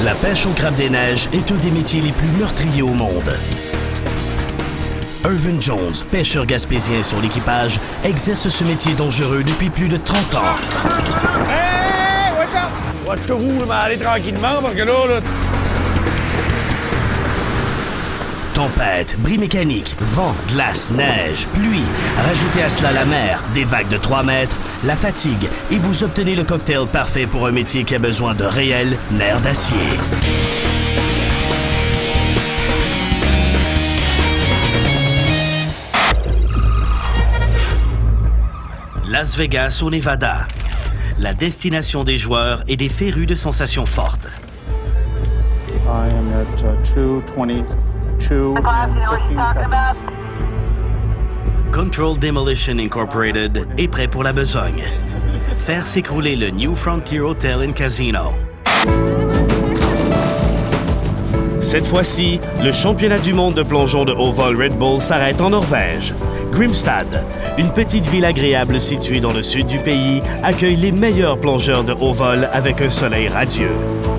La pêche au crabe des neiges est un des métiers les plus meurtriers au monde. Irvin Jones, pêcheur gaspésien sur l'équipage, exerce ce métier dangereux depuis plus de 30 ans. Hey! Watch out! Watchez-vous, mais allez tranquillement, parce que là... Tempête, bris mécanique, vent, glace, neige, pluie. Rajoutez à cela la mer, des vagues de 3 mètres, la fatigue, et vous obtenez le cocktail parfait pour un métier qui a besoin de réels nerfs d'acier. Las Vegas au Nevada, la destination des joueurs et des férus de sensations fortes. I am at 2:22 and 15 seconds. Control Demolition Incorporated est prêt pour la besogne. Faire s'écrouler le New Frontier Hotel and Casino. Cette fois-ci, le championnat du monde de plongeon de haut vol Red Bull s'arrête en Norvège. Grimstad, une petite ville agréable située dans le sud du pays, accueille les meilleurs plongeurs de haut vol avec un soleil radieux.